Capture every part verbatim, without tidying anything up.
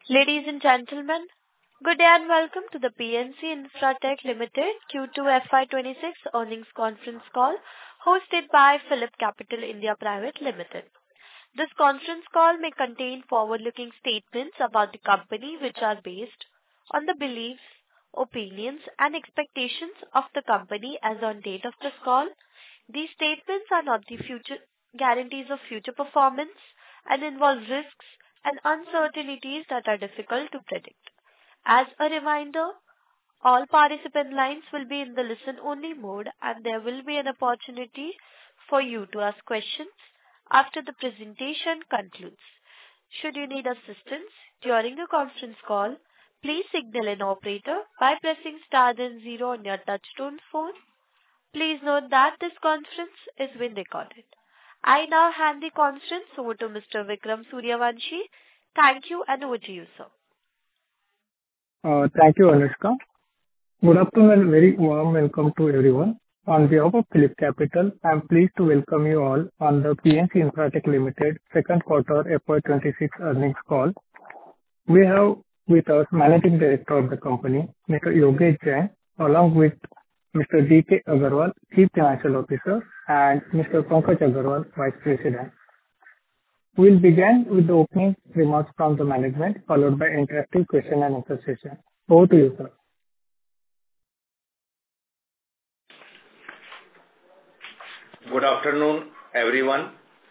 Ladies and gentlemen, good day and welcome to the P N C Infratech Limited Q two F Y twenty-six earnings conference call hosted by PhillipCapital India Private Limited. This conference call may contain forward-looking statements about the company which are based on the beliefs, opinions, and expectations of the company as on date of this call. These statements are not the future guarantees of future performance and involve risks and uncertainties that are difficult to predict. As a reminder, all participant lines will be in the listen-only mode, and there will be an opportunity for you to ask questions after the presentation concludes. Should you need assistance during the conference call, please signal an operator by pressing star then zero on your touchtone phone. Please note that this conference is being recorded. I now hand the conference over to Mister Vikram Suryavanshi. Thank you, and over to you, sir. Uh, Thank you, Anushka. Good afternoon and very warm welcome to everyone. On behalf of PhillipCapital, I am pleased to welcome you all on the P N C Infratech Limited second quarter F Y twenty-six earnings call. We have with us Managing Director of the company, Mister Yogesh Jain, along with Mister D K Agarwal, Chief Financial Officer, and Mister Pankaj Agarwal, Vice President. We'll begin with the opening remarks from the management, followed by interactive question and answer session. Over to you, sir. Good afternoon, everyone.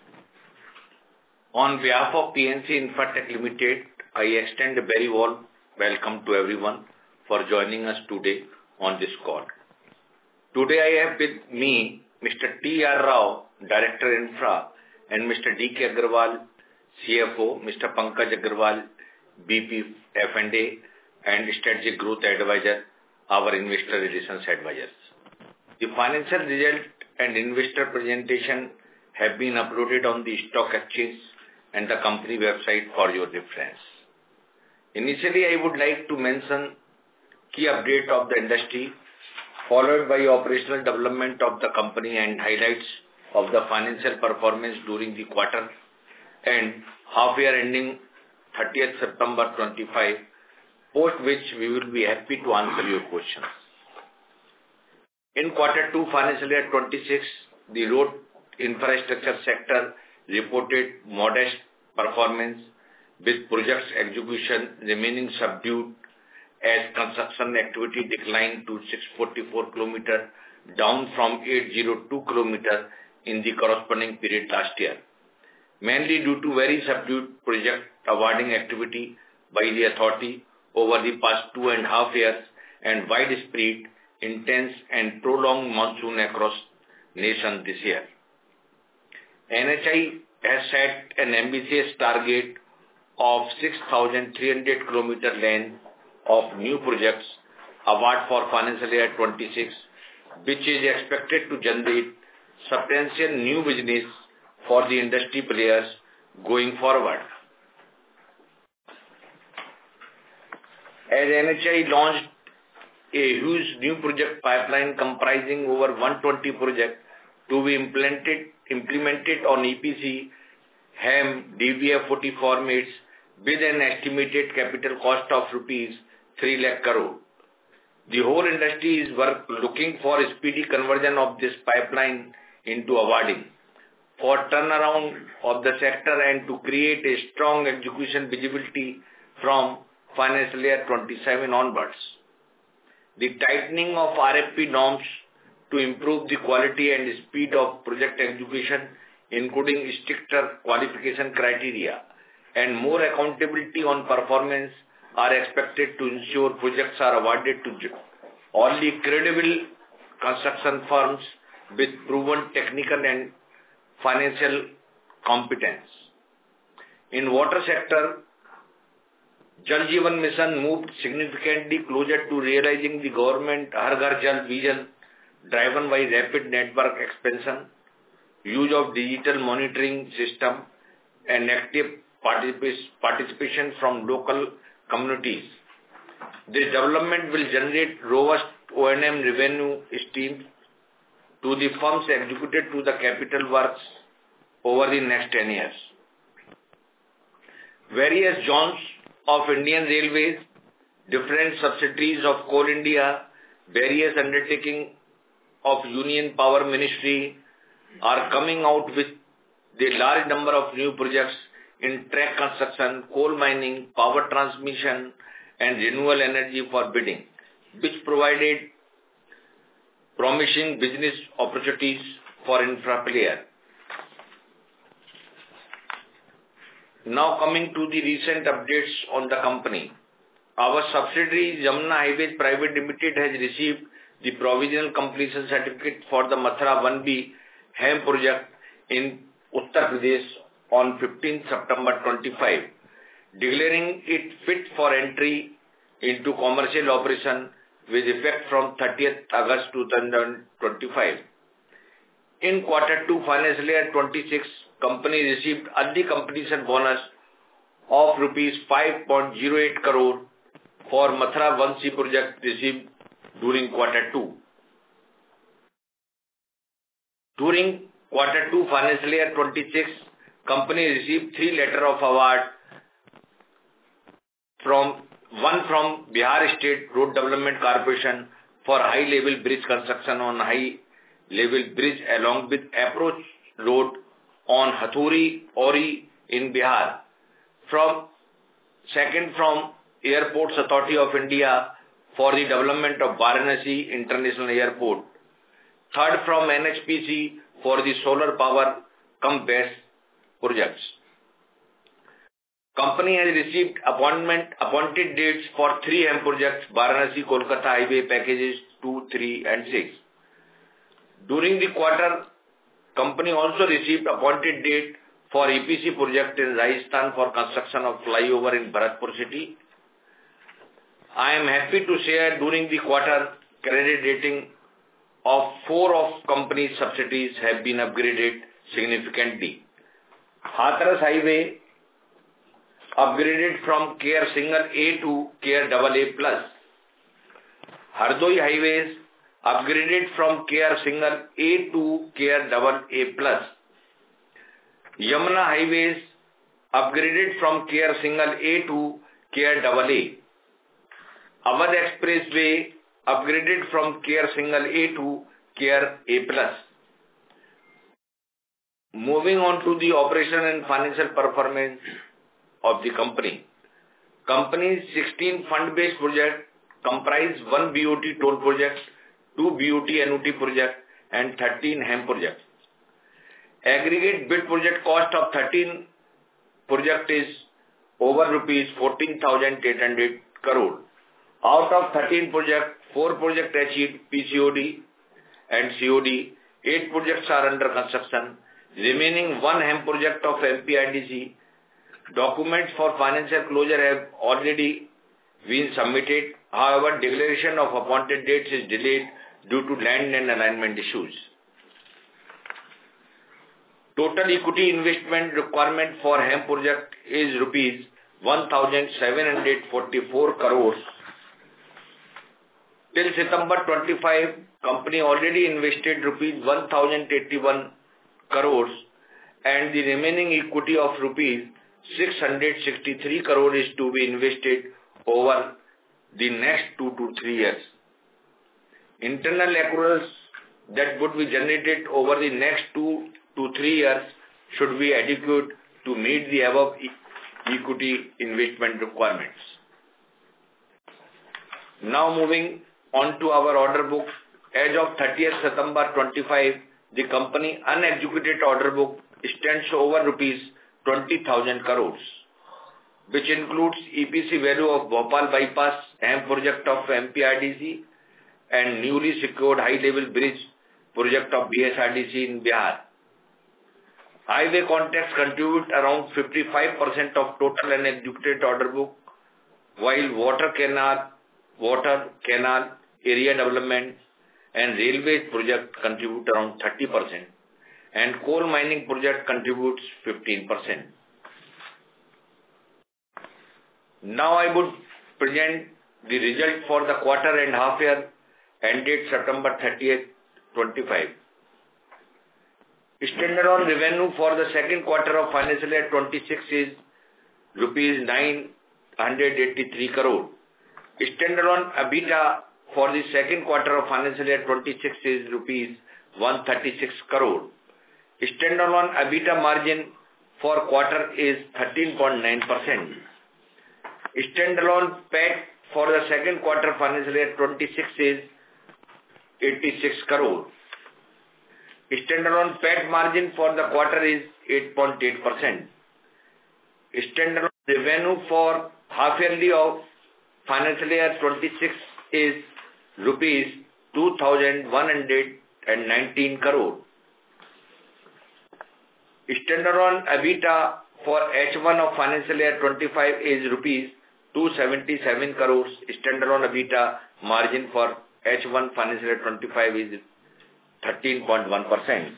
On behalf of P N C Infratech Limited, I extend a very warm welcome to everyone for joining us today on this call. Today I have with me Mister T R Rao, Director Infra, and Mister D K Agarwal, C F O, Mister Pankaj Agarwal, B P F and A, and Strategic Growth Advisor, our Investor Relations Advisors. The financial result and investor presentation have been uploaded on the stock exchange and the company website for your reference. Initially, I would like to mention key update of the industry, followed by operational development of the company and highlights of the financial performance during the quarter and half year ending thirtieth September twenty-five, post which we will be happy to answer your questions. In quarter two financial year twenty-six, the road infrastructure sector reported modest performance with projects execution remaining subdued as construction activity declined to six hundred forty-four kilometers, down from eight hundred two kilometers in the corresponding period last year, mainly due to very subdued project awarding activity by the authority over the past two and a half years and widespread, intense and prolonged monsoon across nation this year. N H I has set an ambitious target of six thousand three hundred kilometers length of new projects award for financial year twenty-six, which is expected to generate substantial new business for the industry players going forward. As N H I launched a huge new project pipeline comprising over one hundred twenty projects to be implemented, implemented on E P C, H A M, D B F O T formats with an estimated capital cost of rupees three lakh crore. The whole industry is work looking for a speedy conversion of this pipeline into awarding, for turnaround of the sector and to create a strong execution visibility from financial year twenty-seven onwards. The tightening of R F P norms to improve the quality and speed of project execution, including stricter qualification criteria and more accountability on performance, are expected to ensure projects are awarded to only credible construction firms with proven technical and financial competence. In water sector, Jal Jeevan Mission moved significantly closer to realizing the government Har Ghar Jal vision, driven by rapid network expansion, use of digital monitoring system, and active participation from local communities. This development will generate robust O and M revenue streams to the firms executed to the capital works over the next ten years. Various zones of Indian Railways, different subsidiaries of Coal India, various undertakings of Union Power Ministry are coming out with the large number of new projects in track construction, coal mining, power transmission, and renewable energy for bidding, which provided promising business opportunities for infra players. Now coming to the recent updates on the company. Our subsidiary Yamuna Highways Private Limited has received the provisional completion certificate for the Mathura one B H A M project in Uttar Pradesh on fifteenth September twenty-five, declaring it fit for entry into commercial operation with effect from thirtieth August two thousand twenty-five. In quarter two financial year twenty-six, company received early completion bonus of rupees five point zero eight crore for Mathura one C project received during quarter two. During quarter two financial year twenty-six, company received three letter of award from one from Bihar State Road Development Corporation for high level bridge construction on high level bridge along with approach road on Hathori Ori in Bihar. From second from Airports Authority of India for the development of Varanasi International Airport. Third from N H P C for the solar power cum B E S projects. Company has received appointment appointed dates for three H A M projects, Varanasi Kolkata Highway packages two, three and six. During the quarter, company also received appointed date for E P C project in Rajasthan for construction of flyover in Bharatpur city. I am happy to share during the quarter credit rating of four of company's subsidiaries have been upgraded significantly. Hathras Highway upgraded from Care Single A to Care Double A plus. Hardoi Highways upgraded from Care Single A to Care Double A plus. Yamuna Highways upgraded from Care Single A to Care Double A. Awadh Expressway upgraded from Care Single A to Care A plus. Moving on to the operation and financial performance of the company. Company's sixteen fund-based projects comprise one B O T toll project, two B O T N O T project and thirteen H A M projects. Aggregate bid project cost of thirteen project is over rupees fourteen thousand eight hundred crore. Out of thirteen projects, four projects achieved P C O D and C O D, eight projects are under construction. Remaining one H A M project of M P I D C. Documents for financial closure have already been submitted. However, declaration of appointed dates is delayed due to land and alignment issues. Total equity investment requirement for H A M project is rupees one thousand seven hundred forty-four crores. Till September twenty-five, company already invested rupees one thousand eighty-one crores and the remaining equity of rupees six hundred sixty-three crore is to be invested over the next two to three years. Internal accruals that would be generated over the next two to three years should be adequate to meet the above equity investment requirements. Now moving on to our order book. As of thirtieth September twenty-five, the company unexecuted order book stands over rupees twenty thousand crores, which includes E P C value of Bhopal Bypass H A M project of M P I D C and newly secured high-level bridge project of B S R D C in Bihar. Highway contracts contribute around fifty-five percent of total unexecuted order book, while water canal, water canal, area development and railway project contribute around thirty percent and coal mining project contributes fifteen percent. Now I would present the result for the quarter and half year ended September thirtieth, twenty-five. Standalone revenue for the second quarter of financial year twenty-six is rupees nine one hundred eighty-three crore. Standalone EBITDA for the second quarter of financial year twenty-six is rupees one hundred thirty-six crore. Standalone EBITDA margin for quarter is thirteen point nine percent. Standalone P A T for the second quarter financial year twenty-six is eighty-six crore. Standalone P A T margin for the quarter is eight point eight percent. Standalone revenue for half yearly of financial year twenty-six is rupees two thousand one hundred nineteen crore. Standalone EBITDA for H one of financial year twenty-five is rupees two hundred seventy-seven crores. Standalone EBITDA margin for H one financial year twenty-five is thirteen point one percent.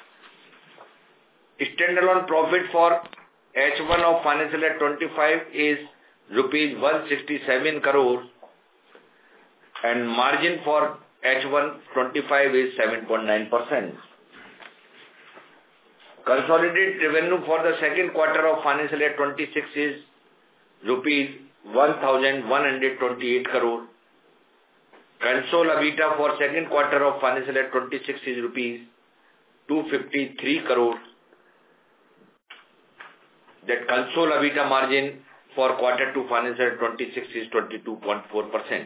Standalone profit for H one of financial year twenty-five is rupees one hundred sixty-seven crores and margin for H one twenty-five is seven point nine percent. Consolidated revenue for the second quarter of financial year twenty-six is rupees one thousand one hundred twenty-eight crore. Consolidated EBITDA for second quarter of financial year twenty-six is rupees two hundred fifty-three crore. That consolidated EBITDA margin for quarter two financial year twenty-six is twenty-two point four percent.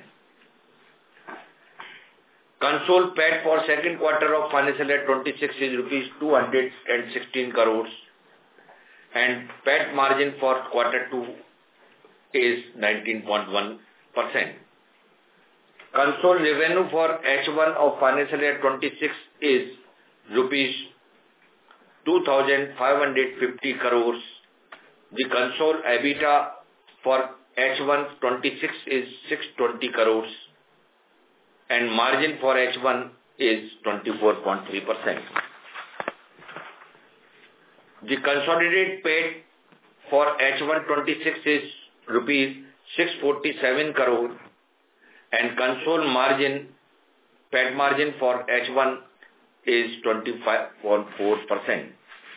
Consolidated P A T for second quarter of financial year twenty-six is rupees two hundred sixteen crores and P A T margin for quarter two is nineteen point one percent. Consolidated revenue for H one of financial year twenty-six is rupees two thousand five hundred fifty crores. The consolidated EBITDA for H one twenty-six is six hundred twenty crores and margin for H one is twenty-four point three percent. The consolidated P A T for H one twenty-six is rupees six hundred forty-seven crore and consolidated margin, P A T margin for H one is twenty-five point four percent.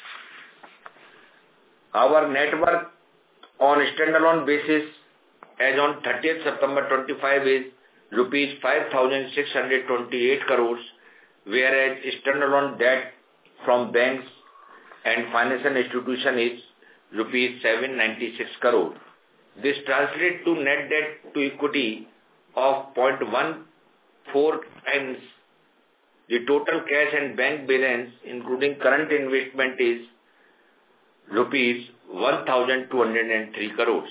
Our net worth on standalone basis as on thirtieth September twenty-five is rupees five thousand six hundred twenty-eight crores, whereas standalone debt from banks and financial institution is rupees seven hundred ninety-six crore. This translates to net debt to equity of zero point one four times. The total cash and bank balance including current investment is rupees one thousand two hundred three crores.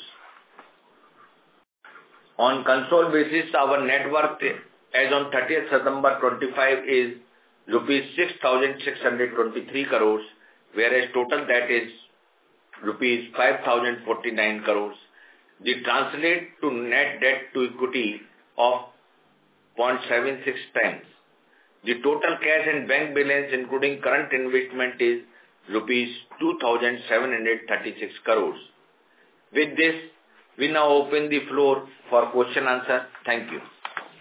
On consolidated basis, our net worth as on thirtieth September twenty-five is rupees six thousand six hundred twenty-three crores, whereas total debt is rupees five thousand forty-nine crores. The translate to net debt to equity of zero point seven six times. The total cash and bank balance including current investment is rupees two thousand seven hundred thirty-six crores. With this, we now open the floor for question answer. Thank you.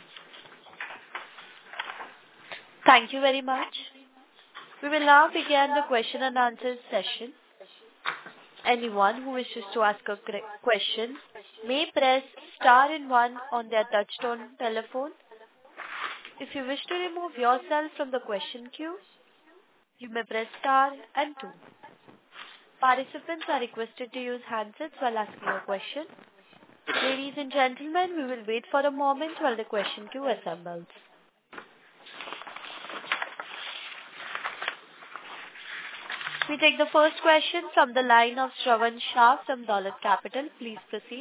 Thank you very much. We will now begin the question and answer session. Anyone who wishes to ask a question may press star and one on their touchtone telephone. If you wish to remove yourself from the question queue, you may press star and two. Participants are requested to use handsets while asking a question. Ladies and gentlemen, we will wait for a moment while the question queue assembles. We take the first question from the line of Shravan Shah from Dolat Capital. Please proceed.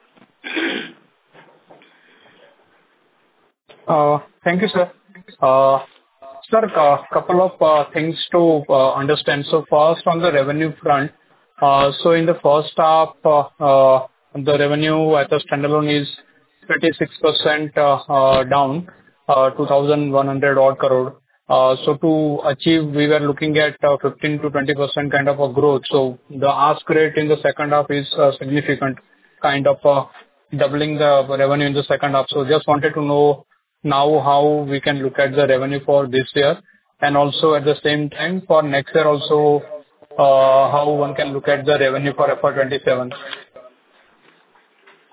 Uh, thank you, sir. Uh, sir, a couple of uh, things to uh, understand. So first, on the revenue front, uh, so in the first half, uh, uh, the revenue at the standalone is thirty-six percent uh, uh, down, uh, two thousand one hundred odd crore. Uh, so to achieve, we were looking at uh, fifteen to twenty percent kind of a growth. So the ask rate in the second half is uh, significant, kind of uh, doubling the revenue in the second half. So just wanted to know now how we can look at the revenue for this year, and also at the same time for next year also, uh, how one can look at the revenue for F Y twenty-seven.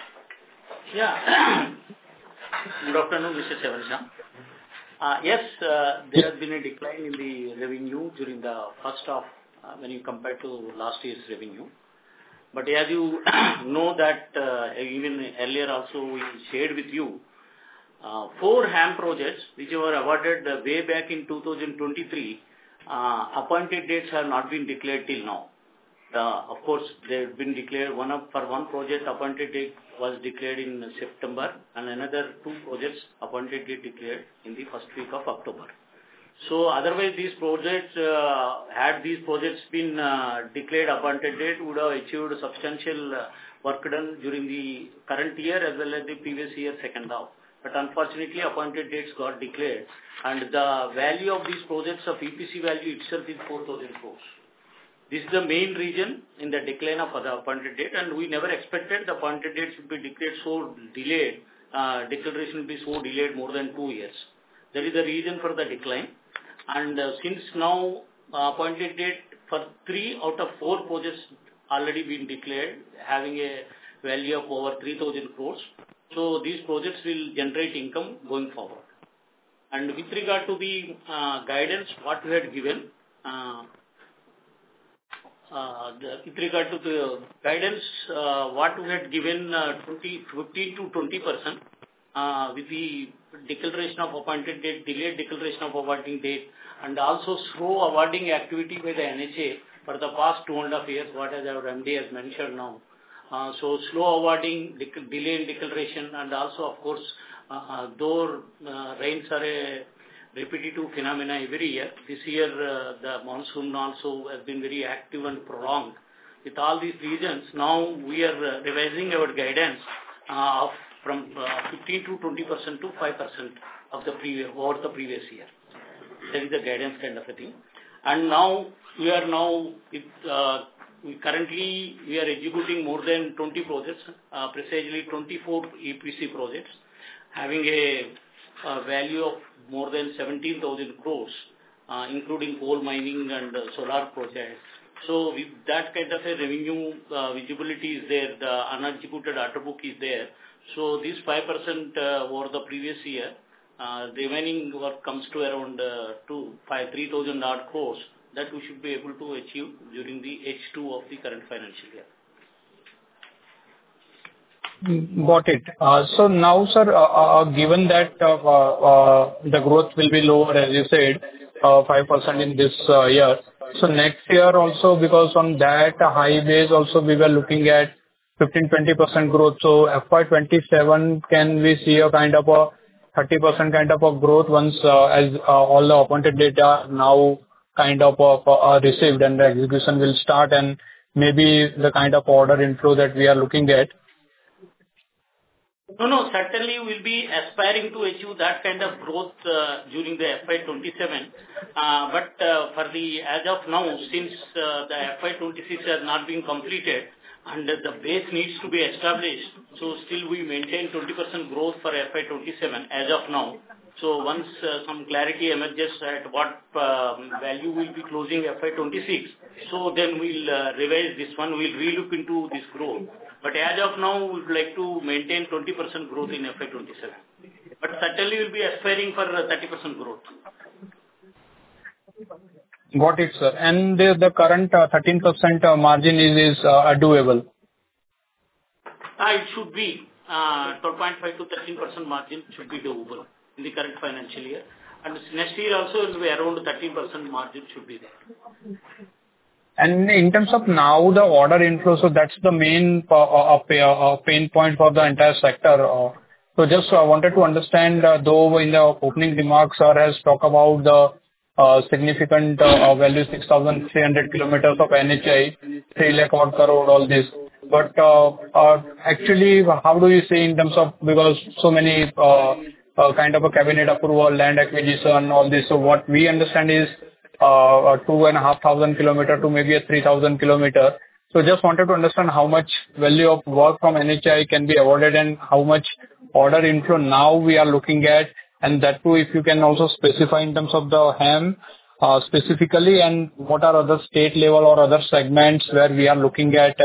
Yeah. Good afternoon, Mister Sevansha. Uh, yes, uh, there has been a decline in the revenue during the first half uh, when you compare to last year's revenue. But as you know that uh, even earlier also we shared with you, uh, four HAM projects which were awarded uh, way back in two thousand twenty-three, uh, appointed dates have not been declared till now. Uh, of course, they have been declared. One of, for one project, appointed date was declared in September, and another two projects appointed date declared in the first week of October. So, otherwise, these projects, uh, had these projects been uh, declared appointed date, would have achieved substantial uh, work done during the current year as well as the previous year second half. But unfortunately, appointed dates got declared, and the value of these projects of E P C value itself is four thousand crores. This is the main reason in the decline of the appointed date, and we never expected the appointed date should be declared so delayed, uh, declaration will be so delayed more than two years. That is the reason for the decline. And uh, since now uh, appointed date for three out of four projects already been declared, having a value of over three thousand crores. So these projects will generate income going forward. And with regard to the uh, guidance, what we had given, uh, Uh, the, with regard to the guidance, uh, what we had given uh, fifteen to twenty percent uh, with the declaration of appointed date, delayed declaration of awarding date, and also slow awarding activity by the N H A for the past two and a half years, what as our M D has mentioned now. Uh, so slow awarding, delay in declaration, and also of course, uh, uh, though uh, rains are a repetitive phenomena every year. This year, uh, the monsoon also has been very active and prolonged. With all these reasons, now we are uh, revising our guidance uh, of from uh, fifteen to twenty percent to five percent of the previous over the previous year. That is the guidance kind of a thing. And now we are now it, uh, we currently we are executing more than twenty projects, uh, precisely twenty-four E P C projects, having a Uh, value of more than seventeen thousand crores, uh, including coal mining and uh, solar projects. So with that kind of a revenue uh, visibility is there, the unexecuted order book is there. So this five percent uh, over the previous year, uh, the remaining work comes to around uh, two, five, three thousand odd crores that we should be able to achieve during the H two of the current financial year. Got it. Uh, So now, sir, uh, uh, given that uh, uh, the growth will be lower, as you said, uh, five percent in this uh, year. So next year also, because on that high base also we were looking at fifteen to twenty percent growth. So F Y twenty-seven, can we see a kind of a thirty percent kind of a growth once uh, as uh, all the appointed data are now kind of uh, are received and the execution will start, and maybe the kind of order inflow that we are looking at? No, no, certainly we will be aspiring to achieve that kind of growth uh, during the F Y twenty-seven. Uh, but uh, for the, as of now, since uh, the F Y twenty-six has not been completed and the base needs to be established, so still we maintain twenty percent growth for F Y twenty-seven as of now. So once uh, some clarity emerges at what uh, value will be closing F Y twenty-six, so then we'll uh, revise this one, we'll relook into this growth. But as of now, we would like to maintain twenty percent growth in F Y twenty-seven. But certainly we'll be aspiring for thirty percent growth. Got it, sir. And the, the current uh, thirteen percent uh, margin is, is uh, doable? Ah, it should be uh, twelve point five to thirteen percent margin should be doable in the current financial year. And next year also it will be around thirteen percent margin should be there. And in terms of now the order inflow, so that's the main uh, uh, pain point for the entire sector. Uh, so just I uh, wanted to understand, uh, though in the opening remarks, sir has talked about the uh, significant uh, value, six thousand three hundred kilometers of N H I, three lakh odd crore, all this. But uh, uh, actually, how do you see in terms of, because so many uh, uh, kind of a cabinet approval, land acquisition, all this. So what we understand is Uh, two and a half thousand kilometer to maybe a three thousand kilometer. So just wanted to understand how much value of work from N H I can be awarded and how much order inflow now we are looking at, and that too if you can also specify in terms of the HAM uh, specifically, and what are other state level or other segments where we are looking at, and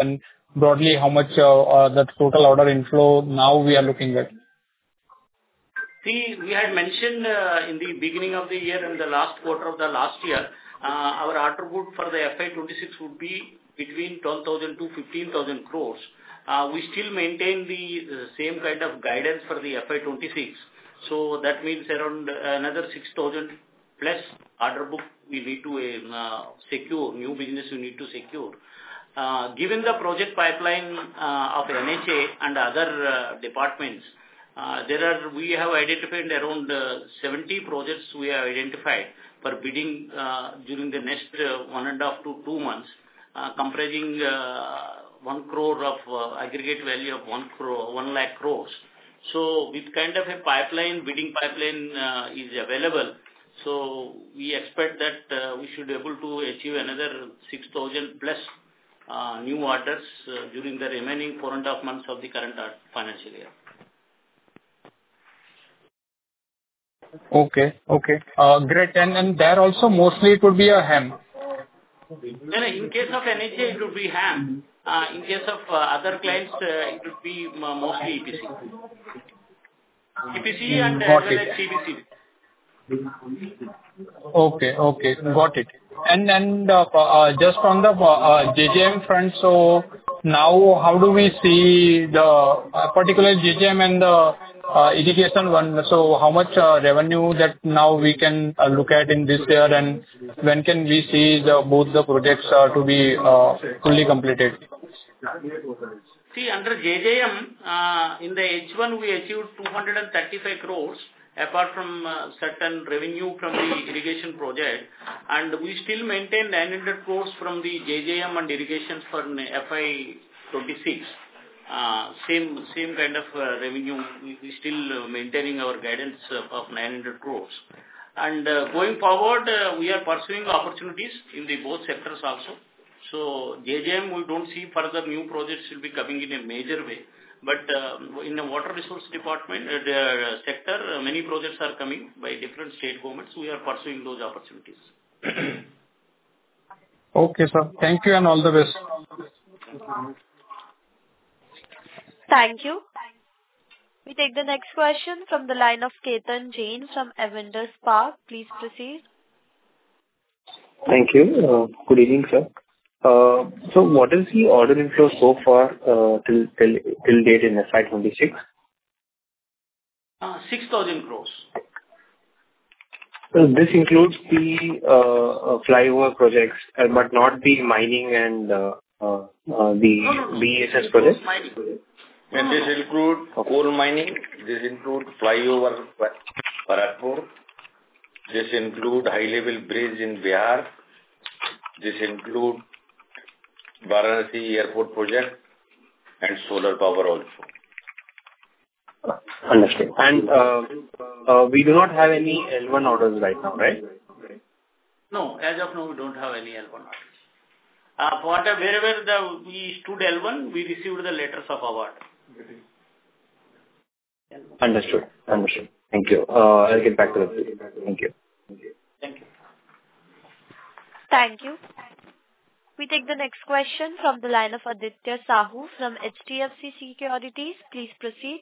broadly how much uh, uh, the total order inflow now we are looking at? See, we had mentioned uh, in the beginning of the year and the last quarter of the last year, uh, our order book for the F Y twenty-six would be between twelve thousand to fifteen thousand crores. Uh, we still maintain the uh, same kind of guidance for the F Y twenty-six. So that means around another six thousand plus order book we need to uh, secure, new business we need to secure. Uh, given the project pipeline uh, of N H A and other uh, departments, uh, there are we have identified around uh, seventy projects we have identified for bidding uh, during the next uh, one and a half to two months, uh, comprising uh, one crore of uh, aggregate value of one crore, one lakh crores. So with kind of a pipeline, bidding pipeline uh, is available. So we expect that uh, we should be able to achieve another six thousand plus uh, new orders uh, during the remaining four and a half months of the current financial year. Okay, okay. Uh, great. And, and there also mostly it would be a HAM. No, no, in case of N H A, it would be HAM. Uh, in case of uh, other clients, uh, it would be uh, mostly E P C. E P C and as well as C B C. Okay, okay, got it. And and uh, uh, just on the uh, J J M front, so now how do we see the uh, particular J J M and the uh, irrigation one? So how much uh, revenue that now we can uh, look at in this year, and when can we see the both the projects uh, to be uh, fully completed? See, under J J M, uh, in the H one we achieved two hundred thirty-five crores, apart from uh, certain revenue from the irrigation project, and we still maintain nine hundred crores from the J J M and irrigations for F Y twenty-six. Uh, same same kind of uh, revenue, we, we still uh, maintaining our guidance uh, of nine hundred crores. And uh, going forward, uh, we are pursuing opportunities in the both sectors also. So J J M, we don't see further new projects will be coming in a major way. But uh, in the water resource department, uh, the sector, uh, many projects are coming by different state governments. We are pursuing those opportunities. Okay, sir. Thank you and all the best. Thank you. We take the next question from the line of Ketan Jain from Avendus Spark. Please proceed. Thank you. Uh, good evening, sir. Uh, so what is the order inflow so far uh, till, till, till date in F Y twenty-six? Uh, six thousand crores. So this includes the uh, uh, flyover projects, uh, but not the mining and uh, uh, uh, the no, no, no. B E S S projects? And this include coal mining, this include flyover Bharatpur, this include high-level bridge in Bihar, this include Varanasi airport project and solar power also. Understood. And uh, uh, we do not have any L one orders right now, right? No, as of now we don't have any L one orders. Uh, for the, wherever the, we stood L one, we received the letters of award. Understood. Understood. Thank you. Uh, I'll get back to the Thank you. Thank you. Thank you. We take the next question from the line of Aditya Sahu from H D F C Securities. Please proceed.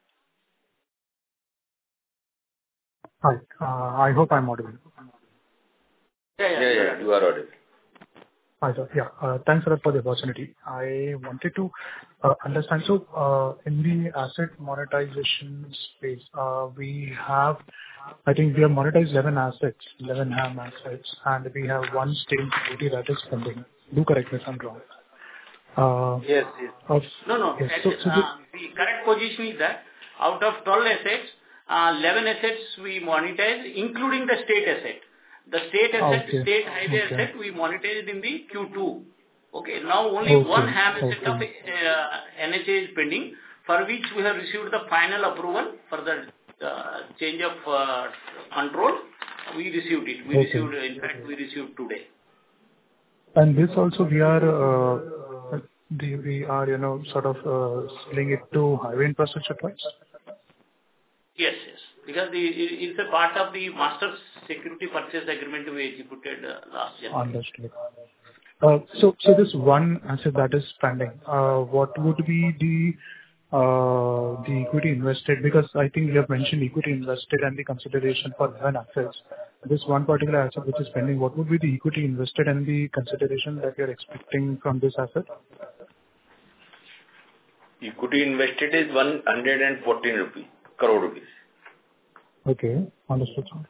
Hi. Uh, I hope I'm audible. Yeah, yeah, Yeah, yeah, you are audible. Hi, sir. Yeah, uh, thanks a lot for the opportunity. I wanted to uh, understand. So, uh, in the asset monetization space, uh, we have, I think we have monetized eleven assets, eleven HAM assets, and we have one state duty that is pending. Do correct me if I'm wrong. Uh, Yes, yes. of- No, no. Yes. At, So, so uh, the correct position is that out of twelve assets, uh, eleven assets we monetize, including the state asset. The state asset, Okay. state highway Okay. asset, we monetized in the Q two. Okay. Now only Okay. one HAM asset of Okay. uh, N H A is pending, for which we have received the final approval for the uh, change of uh, control. We received it. We Okay. received, in fact, we received today. And this also we are, uh, the, we are, you know, sort of uh, selling it to highway infrastructure trusts? Yes, yes. Because the, it- it's a part of the master security purchase agreement we executed uh, last January. Understood. Uh, So so this one asset that is pending, uh, what would be the uh, the equity invested? Because I think you have mentioned equity invested and the consideration for one assets. This one particular asset which is pending, what would be the equity invested and the consideration that you're expecting from this asset? Equity invested is one hundred fourteen rupees, crore rupees. Okay, understood, sir.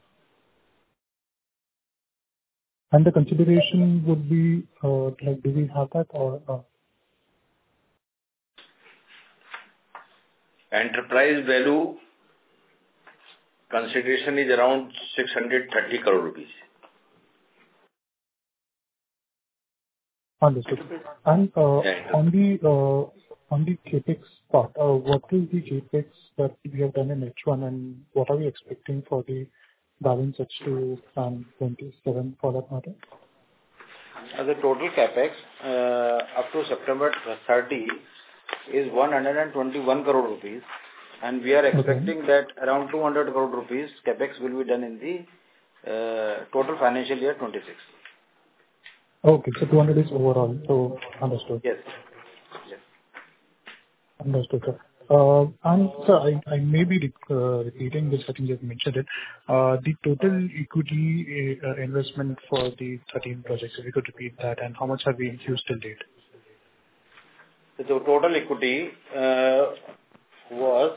And the consideration would be, uh, like, do we have that or? uh, Enterprise value consideration is around six hundred thirty crore rupees. Understood. And uh, Yeah. on the uh, on the CapEx part, uh, what is the CapEx that we have done in H one, and what are we expecting for the balance H two and twenty-seven for that matter? Uh, The total CapEx uh, up to September thirty is one hundred twenty-one crore rupees, and we are expecting that around two hundred crore rupees CapEx will be done in the uh, total financial year twenty-six. Okay, so two hundred is overall. So understood. Yes. Yes. Understood, sir. Uh, And sir, I I may be re- uh, repeating this, I think you've mentioned it. Uh, The total equity uh, investment for the thirteen projects, if you could repeat that, and how much have we infused till date? So the total equity uh, was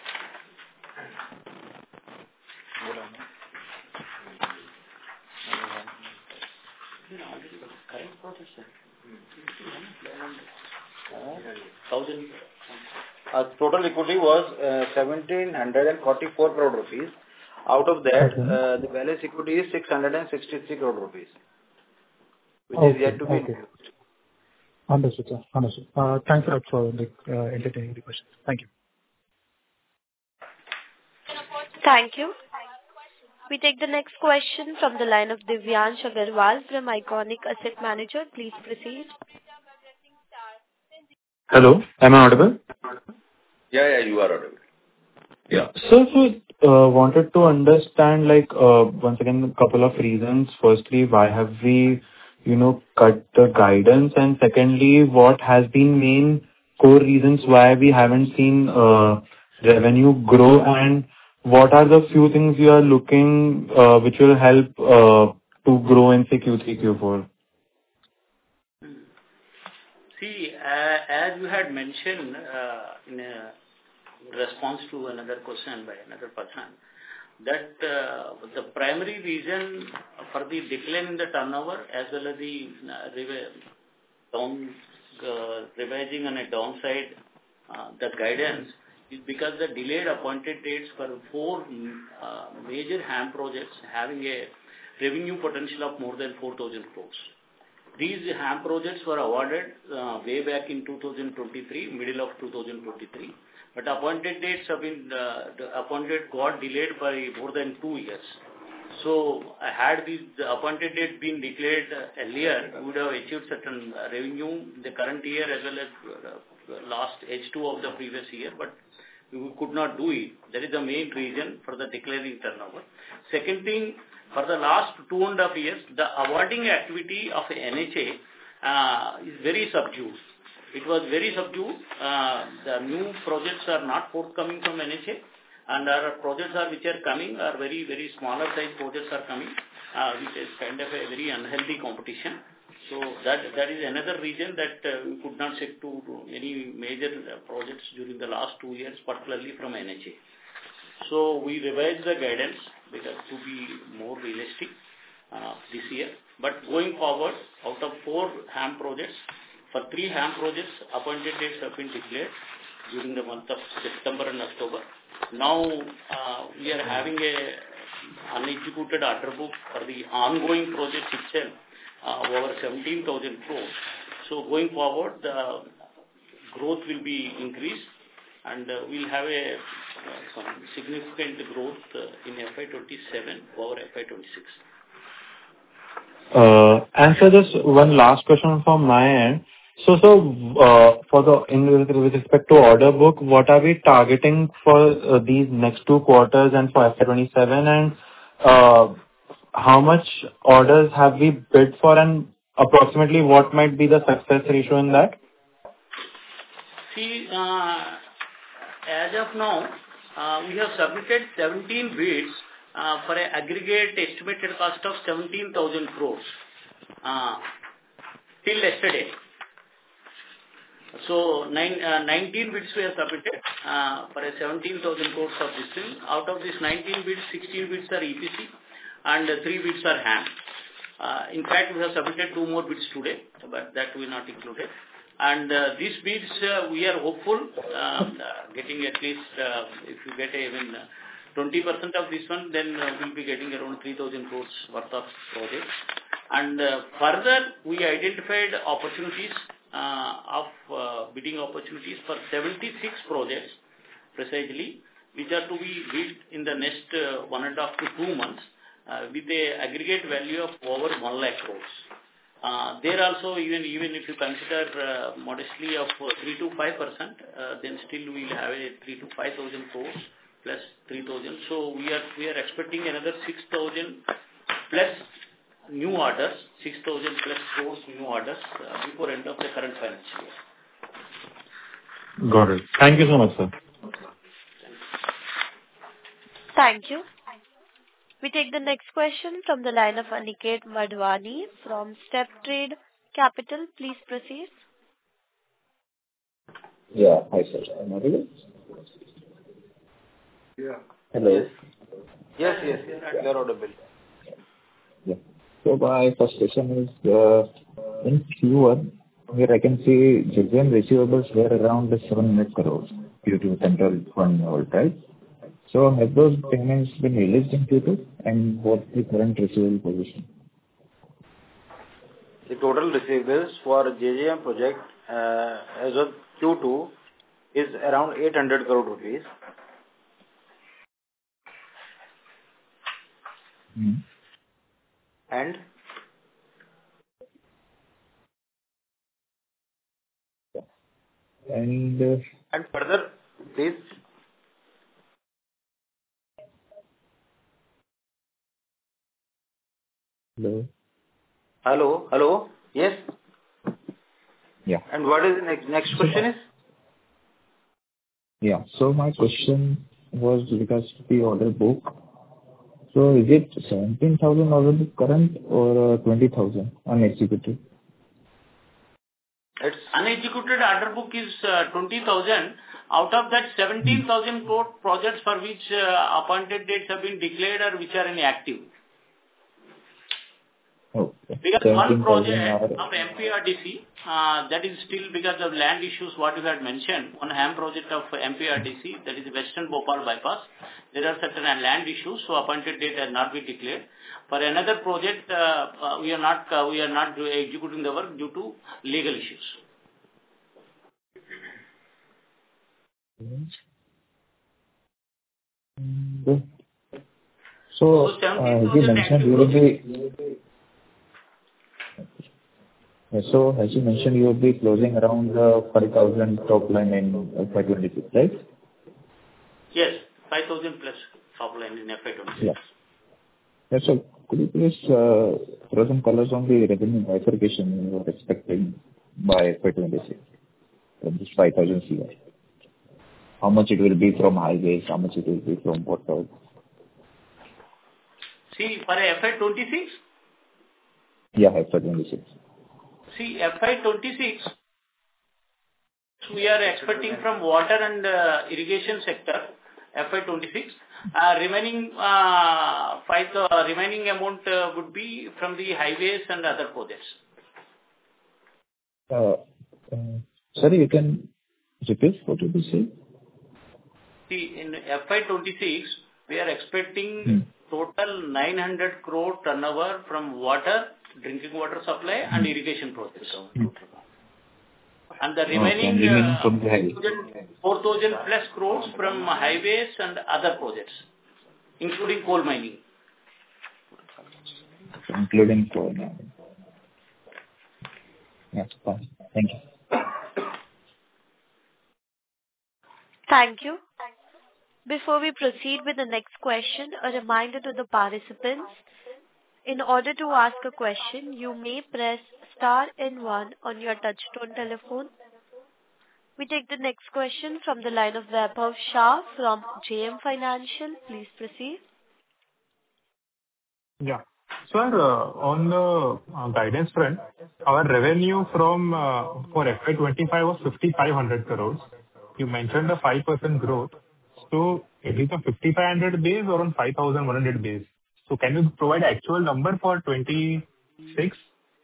Thousand. uh, total equity was uh, seventeen forty-four crore rupees. Out of that, Okay. uh, the balance equity is six hundred sixty-three crore rupees, which is Okay. yet to be Okay. infused. Understood, sir. Understood. Uh, Thanks a lot for the uh, entertaining the questions. Thank you. Thank you. We take the next question from the line of Divyansh Agarwal from Iconic Asset Manager. Please proceed. Hello, am I audible? Yeah, yeah, you are audible. Yeah. So, so uh, wanted to understand, like, uh, once again, a couple of reasons. Firstly, why have we, you know, cut the guidance? And secondly, what has been main core reasons why we haven't seen uh, revenue grow? And what are the few things you are looking uh, which will help uh, to grow in say Q three, Q four? See, uh, as you had mentioned uh, in a response to another question by another person, that uh, the primary reason for the decline in the turnover as well as the uh, rev- down, uh, revising on a downside uh, the guidance is because the delayed appointed dates for four uh, major H A M projects having a revenue potential of more than four thousand crores. These H A M projects were awarded uh, way back in two thousand twenty-three, middle of two thousand twenty-three. But appointed dates have been, uh, the appointed got delayed by more than two years. So, uh, had these, the appointed date been declared uh, earlier, we would have achieved certain uh, revenue in the current year as well as uh, last H two of the previous year, but we could not do it. That is the main reason for the declining turnover. Second thing, for the last two and a half years, the awarding activity of N H A uh, is very subdued. It was very subdued. Uh, the new projects are not forthcoming from N H A, and our projects are which are coming are very, very smaller size projects are coming, uh, which is kind of a very unhealthy competition. So that that is another reason that uh, we could not stick to any major uh, projects during the last two years, particularly from N H A. So we revised the guidance because to be more realistic uh, this year. But going forward, out of four H A M projects, for three H A M projects, appointed dates have been declared during the month of September and October. Now uh, we are having a unexecuted order book for the ongoing projects itself, uh, over seventeen thousand crores. So going forward, the growth will be increased, and uh, we'll have a uh, some significant growth uh, in F Y twenty-seven over F Y twenty-six. Uh, and so just one last question from my end. So, so uh, for the in with with respect to order book, what are we targeting for uh, these next two quarters and for F Y twenty-seven, and uh, how much orders have we bid for, and approximately what might be the success ratio in that? See, uh, as of now, uh, we have submitted seventeen bids uh, for an aggregate estimated cost of seventeen thousand crores uh, till yesterday. So, nine, uh, nineteen bids we have submitted uh, for a seventeen thousand crores of this thing. Out of these nineteen bids, sixteen bids are E P C and uh, three bids are HAM. Uh, in fact, we have submitted two more bids today, but that will not included. And uh, these bids, uh, we are hopeful um, uh, getting at least, uh, if you get even uh, twenty percent of this one, then uh, we'll be getting around three thousand crores worth of projects. And uh, further, we identified opportunities uh, of uh, bidding opportunities for seventy-six projects precisely, which are to be bid in the next uh, one and a half to two months uh, with a aggregate value of over one lakh crores. Uh, there also, even even if you consider uh, modestly of uh, three to five percent, uh, then still we will have a three to five thousand crores plus three thousand. So we are we are expecting another six thousand plus new orders, six thousand plus crores new orders uh, before end of the current financial year. Got it. Thank you so much, sir. Thank you. We take the next question from the line of Aniket Madhwani from Step Trade Capital. Please proceed. Yeah. Hi, sir. Am I audible? Yeah. Hello. Yes, yes, yes. You are audible. Yeah. So my first question is, uh, in Q one, here I can see J J M receivables were around seven hundred crores due to central fund hold, right? So have those payments been released in Q two, and what's the current receivable position? The total receivables for J J M project uh, as of Q two is around eight hundred crore rupees. Hmm. And And uh, and further, please. hello. Hello, hello. Yes. Yeah. And what is the next next question is? Yeah. So my question was regards to the order book. So is it seventeen thousand already current or uh, twenty thousand unexecuted? Its unexecuted order book is uh, twenty thousand. Out of that, seventeen thousand crore projects for which uh, appointed dates have been declared or which are inactive. Okay. Because one project are... of M P R D C, uh, that is still because of land issues, what you had mentioned, one HAM project of M P R D C, that is Western Bhopal Bypass. There are certain land issues, so appointed date has not been declared. For another project, uh, uh, we are not uh, we are not executing the work due to legal issues. So, uh, as you mentioned, you will be... So, as you mentioned, you will be closing around uh, five thousand top line in F Y twenty-six, right? Yes, five thousand plus top line in F Y twenty-six. Yeah. Yeah, so could you please uh, throw some colors on the revenue bifurcation you are expecting by F Y twenty-six from this five thousand C R? How much it will be from highways, how much it will be from water? See, for F Y twenty-six? Yeah, F Y twenty-six. See, F Y twenty-six, we are expecting from water and uh, irrigation sector, F Y twenty-six. Uh, remaining uh, five, uh, remaining amount uh, would be from the highways and other projects. Uh, uh, sorry, you can repeat what did you say? See, in F Y twenty-six, we are expecting Hmm. total nine hundred crore turnover from water, drinking water supply and irrigation projects. Hmm. And the Okay, remaining and remaining uh, from the highway. four thousand plus crores from highways and other projects, including coal mining. Including coal. Yes, fine. Thank you. Thank you. Before we proceed with the next question, a reminder to the participants, In order to ask a question, you may press star and one on your touchtone telephone. We take the next question from the line of Vaibhav Shah from J M Financial. Please proceed. Yeah. Sir, uh, on the uh, guidance front, our revenue from uh, for F Y twenty-five was fifty-five hundred crores. You mentioned a five percent growth. So it is on fifty-five hundred base or on five thousand one hundred base? So can you provide actual number for twenty-six?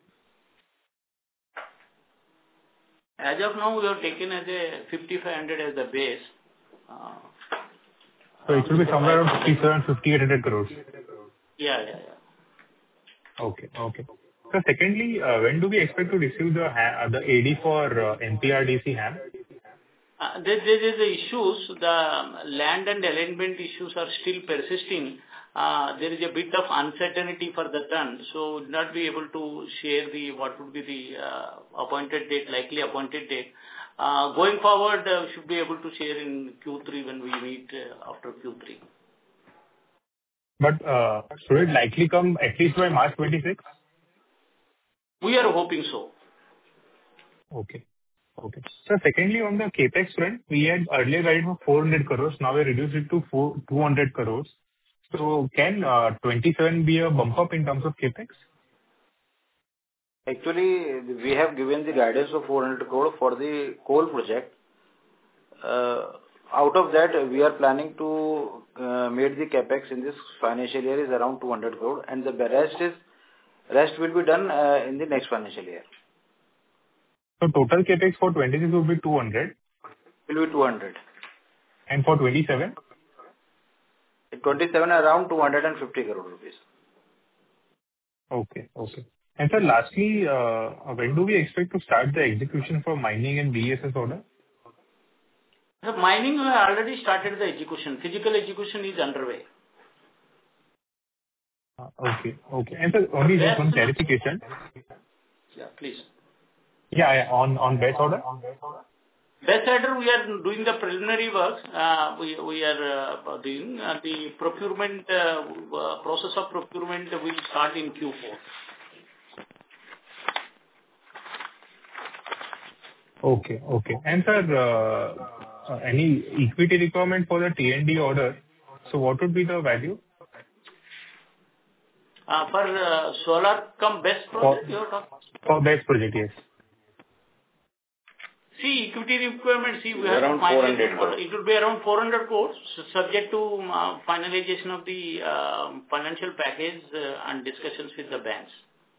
As of now, we have taken as a fifty-five hundred as the base. Uh, So it will be somewhere around fifty-seven, fifty-eight hundred crores. Yeah, yeah, yeah. Okay. Okay. So secondly, uh, when do we expect to receive the ha- uh, the A D for uh, N P R D C HAM? Uh, There there is the issues. The land and alignment issues are still persisting. Uh, There is a bit of uncertainty for the done, so would not be able to share the what would be the uh, appointed date, likely appointed date. Uh, Going forward, uh, we should be able to share in Q three when we meet uh, after Q three. But uh, should it likely come at least by March twenty-six? We are hoping so. Okay. Okay. So secondly, on the CapEx front, we had earlier guided for four hundred crores. Now we reduced it to four two hundred crores. So can uh, twenty-seven be a bump up in terms of CapEx? Actually, we have given the guidance of four hundred crore for the coal project. Uh, Out of that, we are planning to uh, make the CapEx in this financial year is around two hundred crore, and the rest is rest will be done uh, in the next financial year. So total CapEx for twenty-six will be two hundred. Will be two hundred. And for twenty-seven? twenty-seven around two hundred fifty crore rupees. Okay. Okay. And sir, lastly, uh, when do we expect to start the execution for mining and B E S S order? The mining, we have already started the execution. Physical execution is underway. Uh, Okay. Okay. And sir, only just one clarification. Yeah, please. Yeah, yeah, on on base order? Best order, we are doing the preliminary works. Uh, We we are uh, doing uh, the procurement, uh, uh, process of procurement will start in Q four. Okay. Okay. And sir, uh, uh, any equity requirement for the T and D order? So what would be the value? Uh, For uh, solar cum best project, you are talking? For base project, yes. See, equity requirement, see, we have to Around finalize four hundred it. crores. It will be around four hundred crores, su- subject to uh, finalization of the uh, financial package uh, and discussions with the banks.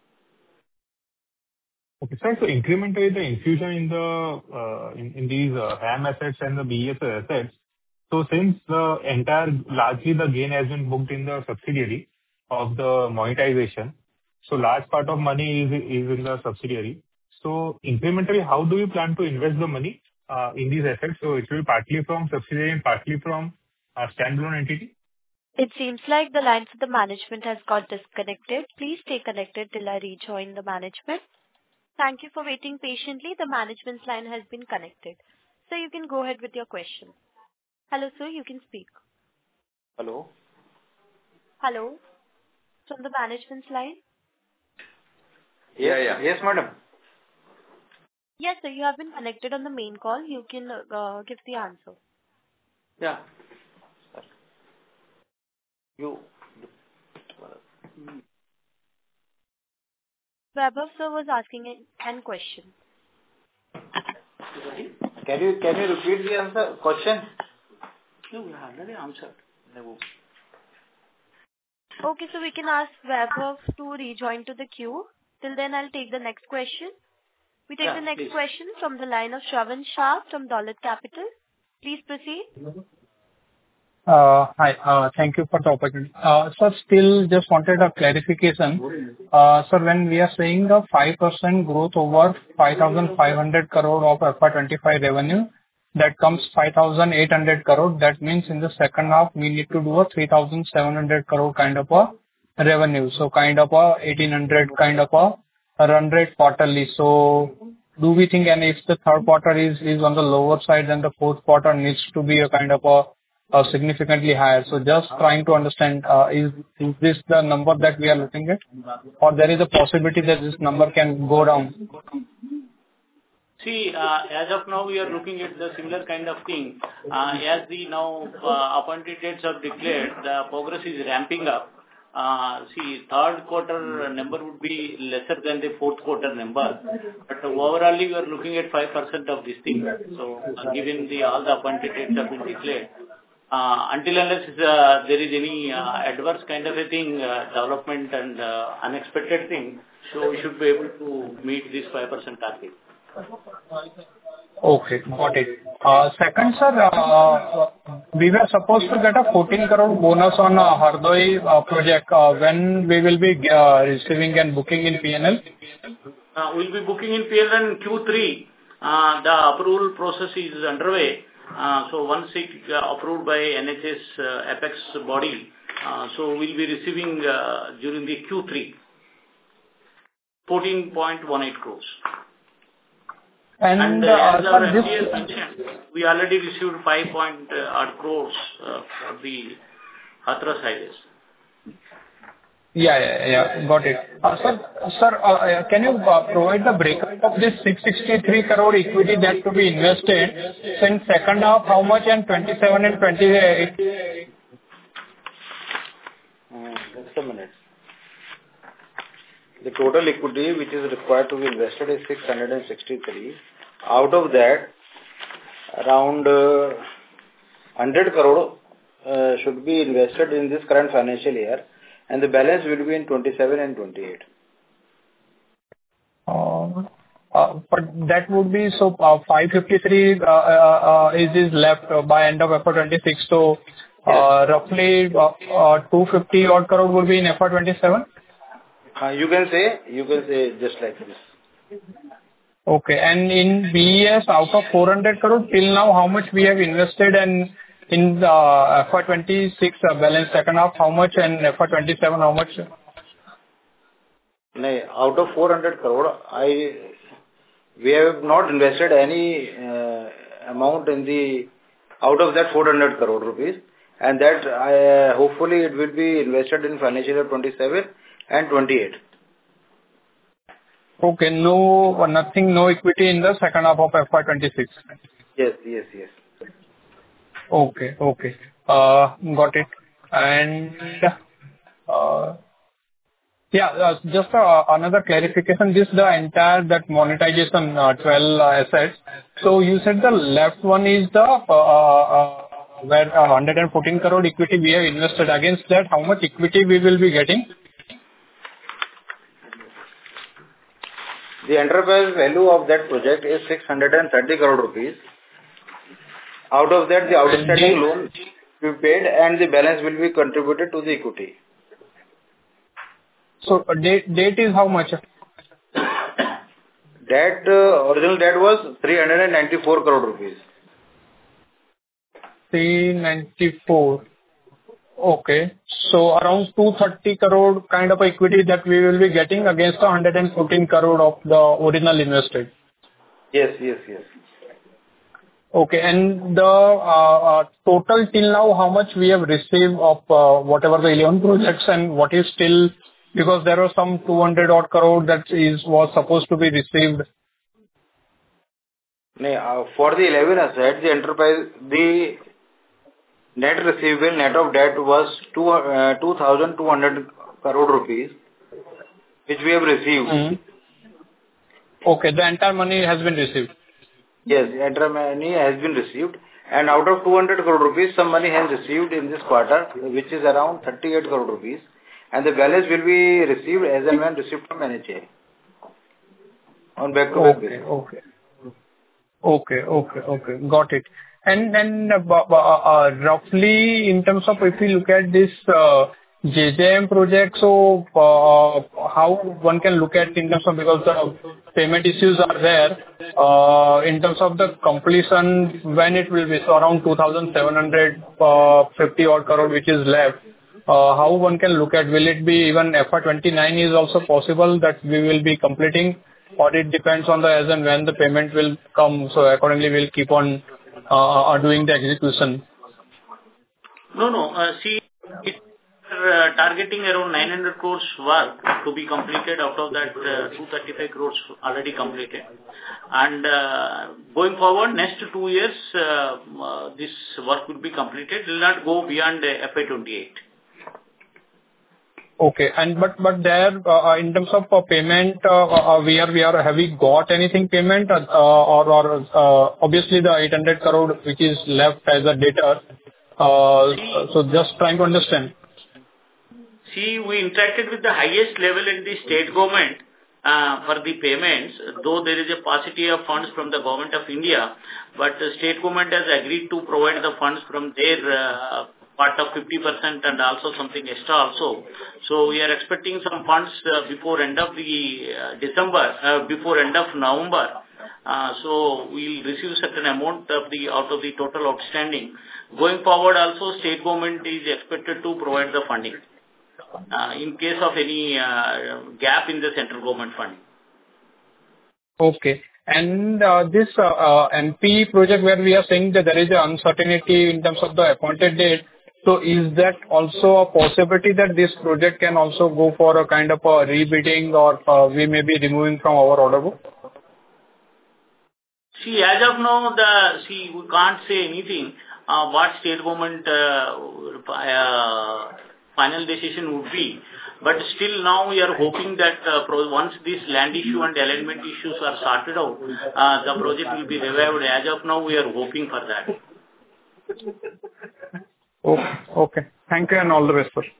Okay, sir. So incrementally, the infusion in the uh, in in these uh, HAM assets and the B E S S assets, so since the entire, largely the gain has been booked in the subsidiary of the monetization, so large part of money is is in the subsidiary. So incrementally, how do you plan to invest the money uh, in these assets? So it will be partly from subsidiary and partly from a standalone entity? It seems like the line for the management has got disconnected. Please stay connected till I rejoin the management. Thank you for waiting patiently. The management's line has been connected. So you can go ahead with your question. Hello, sir, you can speak. Hello? Hello? From the management's line? Yeah, yeah. Yes, madam. Yes, sir, you have been connected on the main call. You can uh, give the answer. Yeah. You. Vaibhav, sir, was asking a an question. Can you can you repeat the answer question? No, we have already answered. Okay, so we can ask Vaibhav to rejoin to the queue. Till then, I'll take the next question. We take Yeah, the next please. question from the line of Shravan Shah from Dolat Capital. Please proceed. Uh, Hi. uh, Thank you for the opportunity. Uh, Sir, still just wanted a clarification. Uh, Sir, when we are saying the five percent growth over five thousand five hundred crore of F Y twenty-five revenue, that comes five thousand eight hundred crore. That means in the second half, we need to do a three thousand seven hundred crore kind of a revenue. So kind of a eighteen hundred kind of a run rate quarterly. So do we think, and if the third quarter is is on the lower side, then the fourth quarter needs to be a kind of a uh, significantly higher. So just trying to understand, uh, is is this the number that we are looking at, or there is a possibility that this number can go down? See, uh, as of now, we are looking at the similar kind of thing. Uh, As the now uh, appointed dates are declared, the progress is ramping up. Uh, See, third quarter number would be lesser than the fourth quarter number, but overall, we are looking at five percent of this thing. So, uh, given the all the appointed dates have been declared, uh, until unless uh, there is any uh, adverse kind of a thing, uh, development and uh, unexpected thing, so we should be able to meet this five percent target. Okay, got it. Uh, Second, sir, uh, we were supposed to get a fourteen crore bonus on uh, Hardoi uh, project. Uh, When we will be uh, receiving and booking in P and L? Uh, We'll be booking in P L N in Q three. Uh, The approval process is underway. Uh, So once it uh, approved by N H S uh, Apex body, uh, so we'll be receiving uh, during the Q three, fourteen point one eight crores. And, And uh, uh, as our sir, M this... D has mentioned, we already received five point odd crores uh, for the Hathras Highways. Yeah, yeah, yeah. Got it. Uh, Sir, sir, uh, uh, can you uh, provide the breakup of this six hundred sixty-three crore equity that to be invested in second half, how much, and twenty-seven and twenty-eight? Uh, Just a minute. The total equity which is required to be invested is six hundred sixty-three. Out of that, around uh, one hundred crore uh, should be invested in this current financial year, and the balance will be in twenty-seven and twenty-eight. Uh, uh, but that would be so uh, five fifty-three uh, uh, uh, is is left uh, by end of F Y twenty-six. So uh, roughly uh, uh, two hundred fifty odd crore would be in F Y twenty-seven. Uh, you can say, you can say just like this. Okay. And in B E S, out of four hundred crore, till now, how much we have invested, and in the F Y twenty-six uh, balance second half, how much, and F Y twenty-seven, how much? No, out of four hundred crore, I, we have not invested any uh, amount in the, out of that four hundred crore rupees, and that uh, hopefully it will be invested in financial year twenty-seven and twenty-eight. Okay, no, nothing, no equity in the second half of F Y twenty-six. Yes, yes, yes. Okay, okay. Uh, got it. And, uh, yeah, uh, just uh, another clarification. This the entire that monetization uh, twelve uh, assets. So you said the left one is the uh, uh, where uh, one hundred fourteen crore equity we have invested. Against that, how much equity we will be getting? The enterprise value of that project is six hundred thirty crore rupees. Out of that, the outstanding loan will be paid and the balance will be contributed to the equity. So date, date is how much? That uh, original debt was three hundred ninety-four crore rupees. three ninety-four. Okay. So around two hundred thirty crore kind of equity that we will be getting against the one hundred fourteen crore of the original invested. Yes, yes, yes. Okay. And the uh, uh, total till now, how much we have received of uh, whatever the eleven projects, and what is still, because there was some two hundred odd crore that is was supposed to be received. No, uh, for the eleven assets, the enterprise, the net receivable net of debt was two, uh, two thousand two hundred crore rupees, which we have received. Mm-hmm. Okay, the entire money has been received. Yes, the entire money has been received, and out of two hundred crore rupees, some money has received in this quarter, which is around thirty-eight crore rupees, and the balance will be received as and when received from N H A on back-to-back basis. Okay, okay, okay, okay, got it. And then uh, uh, uh, roughly in terms of if we look at this uh, J J M project, so uh, how one can look at in terms of, because the payment issues are there, uh, in terms of the completion, when it will be, so around two thousand seven hundred fifty odd crore which is left, uh, how one can look at, will it be even F Y twenty-nine is also possible that we will be completing, or it depends on the as and when the payment will come, so accordingly we'll keep on uh, doing the execution? No, no. Uh, see, we are uh, targeting around nine hundred crores work to be completed. Out of that, uh, two hundred thirty-five crores already completed. And uh, going forward, next two years, uh, uh, this work will be completed. It will not go beyond uh, F Y twenty-eight. Okay. And but but there, uh, in terms of uh, payment, uh, uh, we are we are have we got anything payment, uh, or or uh, obviously the eight hundred crore which is left as a debtor. Uh, so just trying to understand. See, we interacted with the highest level in the state government uh, for the payments, though there is a paucity of funds from the government of India, but the state government has agreed to provide the funds from their uh, part of fifty percent and also something extra also. So we are expecting some funds uh, before end of the uh, December, uh, before end of November. Uh, so we'll receive certain amount of the out of the total outstanding. Going forward also, state government is expected to provide the funding uh, in case of any uh, gap in the central government funding. Okay. And uh, this uh, uh, M P project where we are saying that there is an uncertainty in terms of the appointed date. So is that also a possibility that this project can also go for a kind of a rebidding, or uh, we may be removing from our order book? See, as of now, the see we can't say anything. Uh, what state government uh, uh, final decision would be, but still now we are hoping that uh, pro once this land issue and alignment issues are sorted out, uh, the project will be revived. As of now, we are hoping for that. Okay. Okay. Thank you and all the best, sir.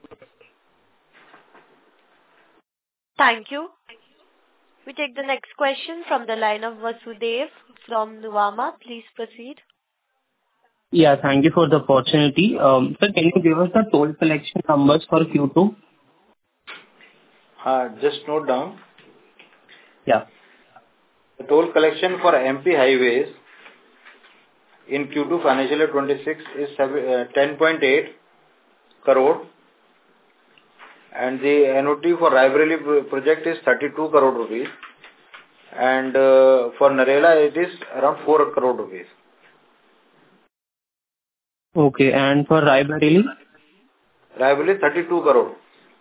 Thank you. We take the next question from the line of Vasudev from Nuvama. Please proceed. Yeah, thank you for the opportunity. Um, sir, can you give us the toll collection numbers for Q two? Uh, just note down. Yeah. The toll collection for M P highways in Q two financial year twenty-six is ten point eight crore, and the N O T for Raebareli project is thirty-two crore rupees, and uh, for Narela it is around four crore rupees. Okay, and for Raebareli? Raebareli thirty-two crore.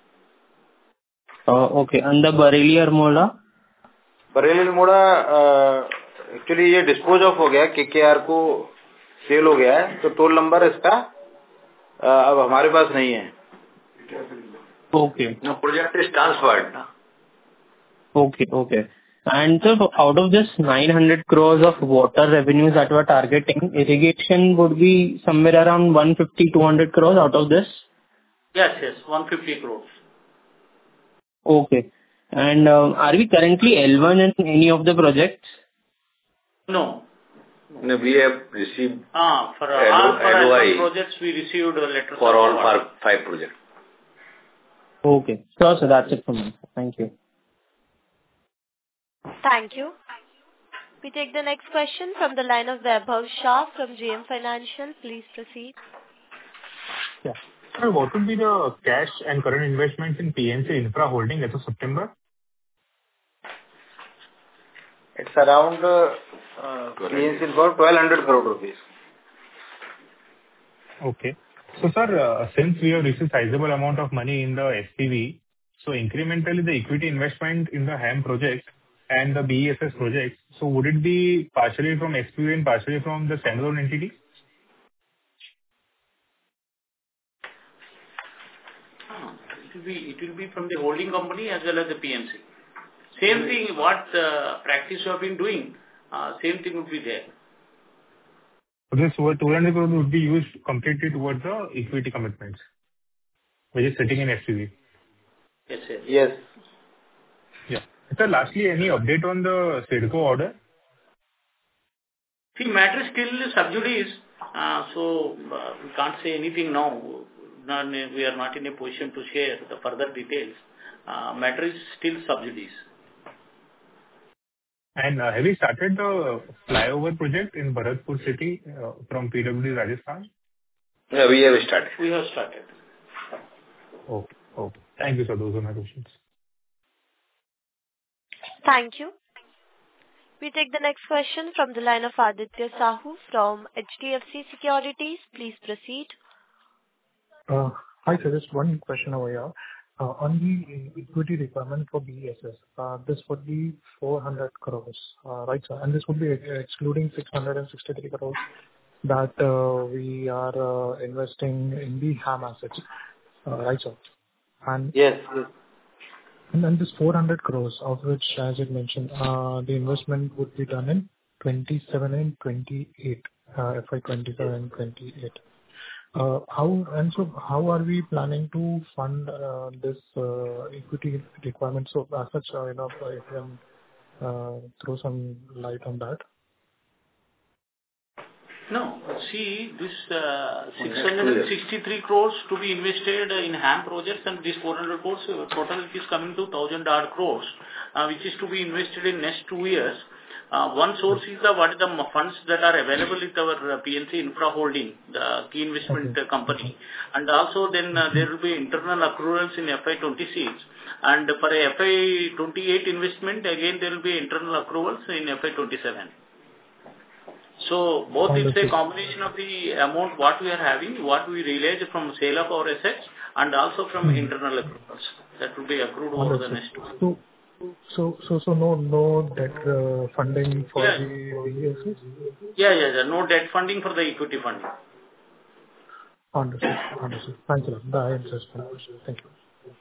Uh, okay, and the Bareilly Almora? Bareilly Almora actually ये dispose of हो गया, KKR को cell हो गया है, तो toll number इसका अब हमारे पास नहीं है. Okay. No, project is transferred. Okay, okay. And so out of this nine hundred crores of water revenues that we're targeting, irrigation would be somewhere around one fifty to two hundred crores out of this? Yes, yes, one hundred fifty crores. Okay. And uh, are we currently L one in any of the projects? No. No, we have received Ah, for uh, all for L one projects we received a letter for all for five projects. Okay. So, so that's it from me. Thank you. Thank you. We take the next question from the line of Vaibhav Shah from J M Financial. Please proceed. Yeah. Sir, what would be the cash and current investments in P N C Infra Holding as of September? It's around uh, uh, P N C Infra twelve hundred crore rupees. Okay. So, sir, uh, since we have received sizable amount of money in the S P V, so incrementally the equity investment in the H A M project and the B E S S projects, so would it be partially from S P V and partially from the standalone entity? It will be, it will be from the holding company as well as the P N C. Same thing, what uh, practice you have been doing, uh, same thing would be there. So this two hundred crore would be used completely towards the equity commitments, which is sitting in S P V. Yes, sir. Yes. Yeah. Sir, lastly, any update on the SIDCO order? See, matter is still sub judice, uh, so uh, we can't say anything now. Not, we are not in a position to share the further details. Uh, matter is still sub judice. And uh, have you started the flyover project in Bharatpur city uh, from P W D Rajasthan? Yeah, we have started. We have started. Okay. Okay. Thank you, sir. Those are my questions. Thank you. We take the next question from the line of Aditya Sahu from H D F C Securities. Please proceed. Uh, Hi, sir. Just one question over here. Uh, On the equity requirement for B E S S, uh, this would be four hundred crores, uh, right, sir? And this would be uh, excluding six hundred sixty-three crores that uh, we are uh, investing in the HAM assets, uh, right, sir? And Yes. Yes. and then this four hundred crores, of which, as you mentioned, uh, the investment would be done in twenty-seven and twenty-eight, uh, F Y twenty-seven and twenty-eight. Uh, How and so how are we planning to fund uh, this uh, equity requirement? So as such, uh, you know, if you can uh, throw some light on that. No. See, this uh, six hundred sixty-three crores to be invested in HAM projects, and this four hundred crores, uh, total it is coming to one thousand odd crores, uh, which is to be invested in next two years. Uh, One source is the what is the m- funds that are available with our uh, P N C Infra Holding, the key investment Okay. uh, company. And also then uh, there will be internal accruals in F Y twenty-six. And for a F Y twenty-eight investment, again there will be internal accruals in F Y twenty-seven. So both it's a Understood. combination of the amount what we are having, what we realize from sale of our assets, and also from Mhm. internal accruals that will be accrued over the Understood. next two years. So so so so no no debt uh, funding for Yeah, the B E S S? yeah, yeah, yeah. No debt funding for the equity funding. Understood. Understood. Thanks a lot. That answers my question. Thank you.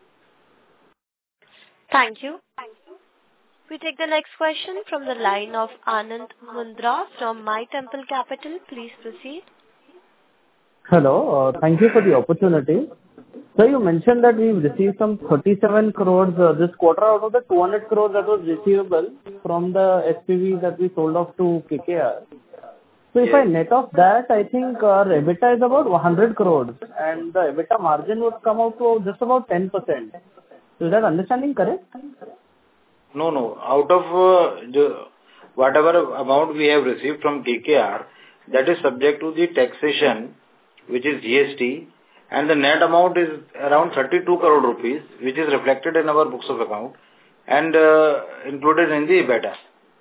Thank you. We take the next question from the line of Anand Mundra from My Temple Capital. Please proceed. Hello. uh, Thank you for the opportunity. So you mentioned that we've received some thirty-seven crores uh, this quarter out of the two hundred crores that was receivable from the S P V that we sold off to K K R. So if I net off that, I think our EBITDA is about one hundred crores, and the EBITDA margin would come out to just about ten percent. Is that understanding correct? No, no. Out of uh, the whatever amount we have received from K K R, that is subject to the taxation, which is G S T, and the net amount is around thirty-two crore rupees, which is reflected in our books of account and uh, included in the EBITDA.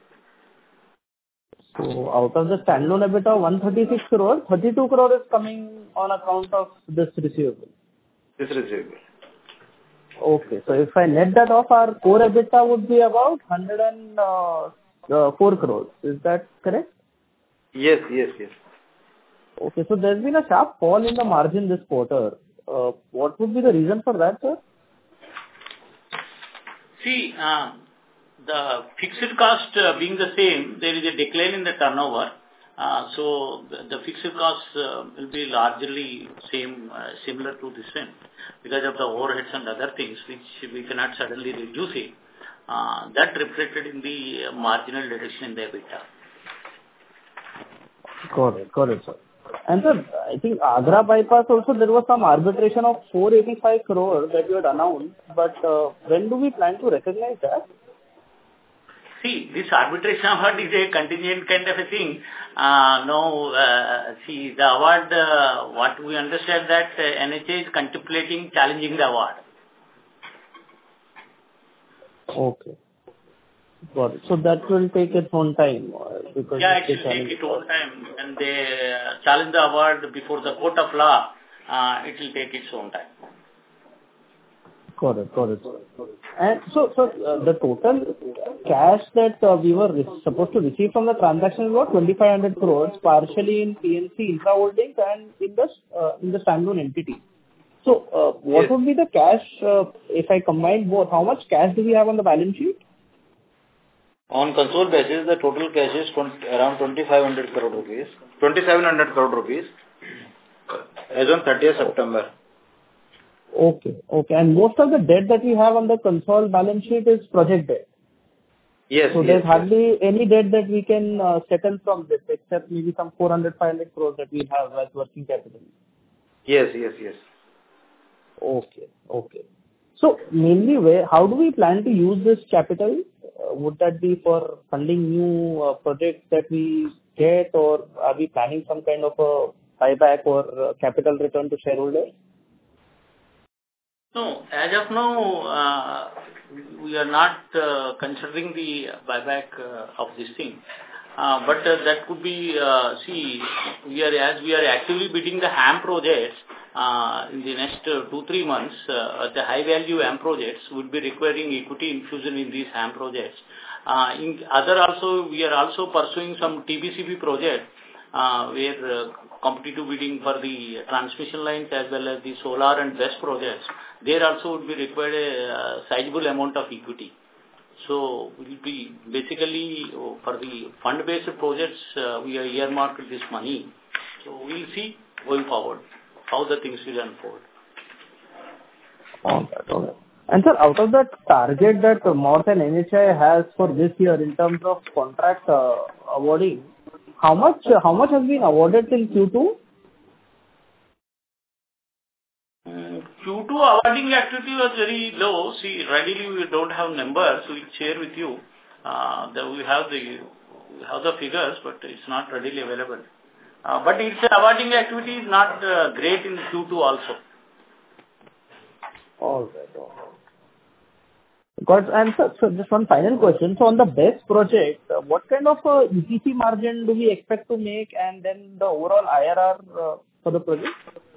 So out of the standalone EBITDA, one hundred thirty-six crore, thirty-two crore is coming on account of this receivable. This receivable. Okay. So if I net that off, our core EBITDA would be about one hundred four crores. Is that correct? Yes, yes, yes. Okay. So there's been a sharp fall in the margin this quarter. Uh, What would be the reason for that, sir? See, uh, the fixed cost uh, being the same, there is a decline in the turnover. Uh, so the, the fixed costs uh, will be largely same, uh, similar to this one because of the overheads and other things which we cannot suddenly reduce it. Uh, that reflected in the uh, marginal reduction in the EBITDA. Got it. Got it, sir. And sir, I think Agra bypass also there was some arbitration of four hundred eighty-five crore that you had announced, but uh, when do we plan to recognize that? See, this arbitration award is a contingent kind of a thing. Uh, no, uh, see, the award, uh, what we understand that uh, N H A is contemplating challenging the award. Okay. Got it. So that will take its own time uh, because Yeah, it it's a will take challenge. its own time. And they uh, challenge the award before the court of law, uh, it will take its own time. Got it. Got it. And so, so uh, the total cash that uh, we were re- supposed to receive from the transaction was twenty-five hundred crores, partially in P N C Infra Holdings and in the uh, in the standalone entity. So, uh, what Yes. would be the cash uh, if I combine both? How much cash do we have on the balance sheet? On console basis, the total cash is twenty, around twenty-five hundred crore rupees, twenty-seven hundred crore rupees as on thirtieth September. Okay. Okay. And most of the debt that we have on the console balance sheet is project debt. Yes, So yes, there's yes. hardly any debt that we can uh, settle from this, except maybe some four hundred, five hundred crores that we have as working capital. Yes, yes, yes. Okay. Okay. So mainly, where, how do we plan to use this capital? Uh, Would that be for funding new uh, projects that we get, or are we planning some kind of a buyback or uh, capital return to shareholders? No, as of now, uh, we are not uh, considering the buyback uh, of this thing. Uh, but uh, that could be, uh, see, we are as we are actively bidding the HAM projects, uh, in the next uh, two, three months, uh, the high-value HAM projects would be requiring equity infusion in these HAM projects. Uh, in other also, we are also pursuing some T B C B project, uh, where uh, competitive bidding for the transmission lines as well as the solar and BESS projects, there also would be required a uh, sizable amount of equity. So, we will be basically uh, for the fund-based projects, uh, we are earmarked this money. So, we will see going forward how the things will unfold. All right, all right. And sir, out of that target that MoRTH and N H A I has for this year in terms of contract uh, awarding, how much how much has been awarded till Q two? Mm, Q two awarding activity was very low. See, readily we don't have numbers. We will share with you. Uh, the, we have the we have the figures, but it's not readily available. Uh, but its awarding activity is not uh, great in Q two also. All right, all right. Got and sir, so just one final question. So on the BESS project, uh, what kind of uh, E P C margin do we expect to make, and then the overall I R R uh, for the project?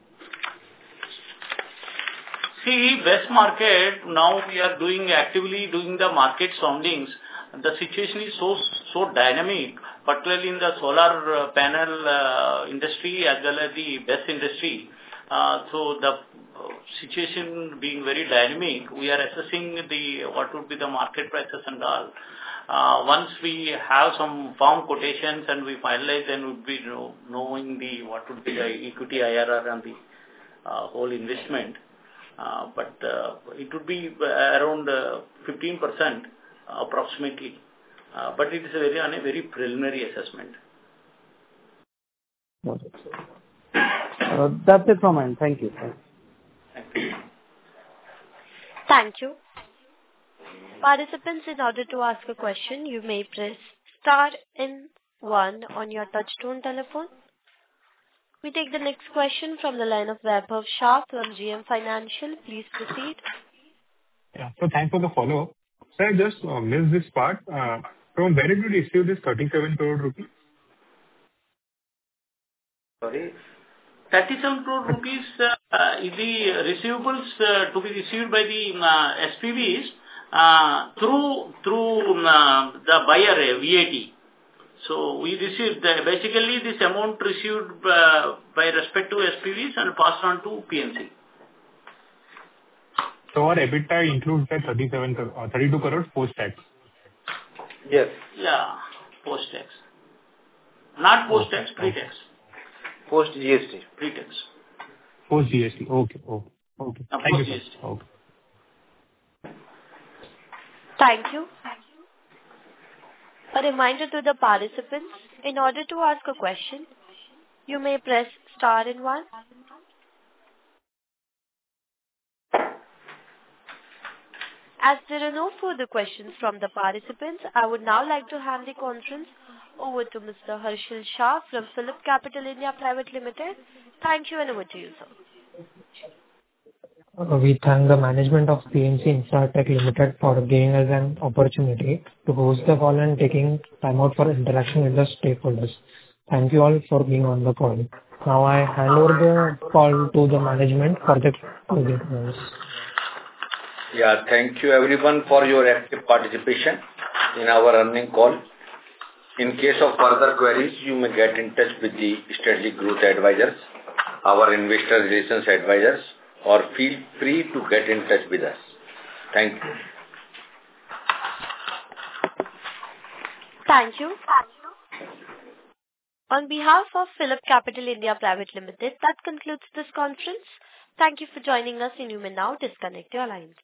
See, BESS market, now we are doing actively doing the market soundings. The situation is so so dynamic, particularly in the solar uh, panel uh, industry as well as the BESS industry. Uh, so the uh, situation being very dynamic, we are assessing the what would be the market prices and all. Uh, once we have some firm quotations and we finalize, then we'll be know, knowing the what would be the equity I R R and the uh, whole investment. Uh, but uh, it would be around uh, fifteen percent uh, approximately. Uh, but it is a very on a very preliminary assessment. Got it. Uh, that's it from mine. Thank you. Thank you. Thank you. Participants, in order to ask a question, you may press star and one on your touchtone telephone. We take the next question from the line of Vaibhav Shah from G M Financial. Please proceed. Yeah. So thanks for the follow-up. Sir, I just uh, missed this part. Uh, from where did you receive this thirty-seven crore rupees? Sorry. thirty-seven crore rupees uh, is the receivables uh, to be received by the uh, S P Vs uh, through through uh, the buyer uh, V A T. So we received the, basically this amount received uh, by respect to S P Vs and passed on to P N C. So our EBITDA includes that thirty-seven, uh, thirty-two crores post-tax. Yes. Yeah, post-tax. Not post-tax, pre-tax. Post G S T. Pre-tax. Post G S T. Okay. Okay. Okay. Uh, Thank you, post G S T. sir. Okay. Thank you. A reminder to the participants, in order to ask a question, you may press star and one. As there are no further questions from the participants, I would now like to hand the conference over to Mister Harshil Shah from Phillip Capital India Private Limited. Thank you, and over to you, sir. Uh, We thank the management of P N C Infratech Limited for giving us an opportunity to host the call and taking time out for interaction with the stakeholders. Thank you all for being on the call. Now I hand over the call to the management for the closing comments. Yeah, thank you everyone for your active participation in our earnings call. In case of further queries, you may get in touch with the Strategic Growth Advisors, our Investor Relations Advisors, or feel free to get in touch with us. Thank you. Thank you. On behalf of Phillip Capital India Private Limited, that concludes this conference. Thank you for joining us, and you may now disconnect your lines.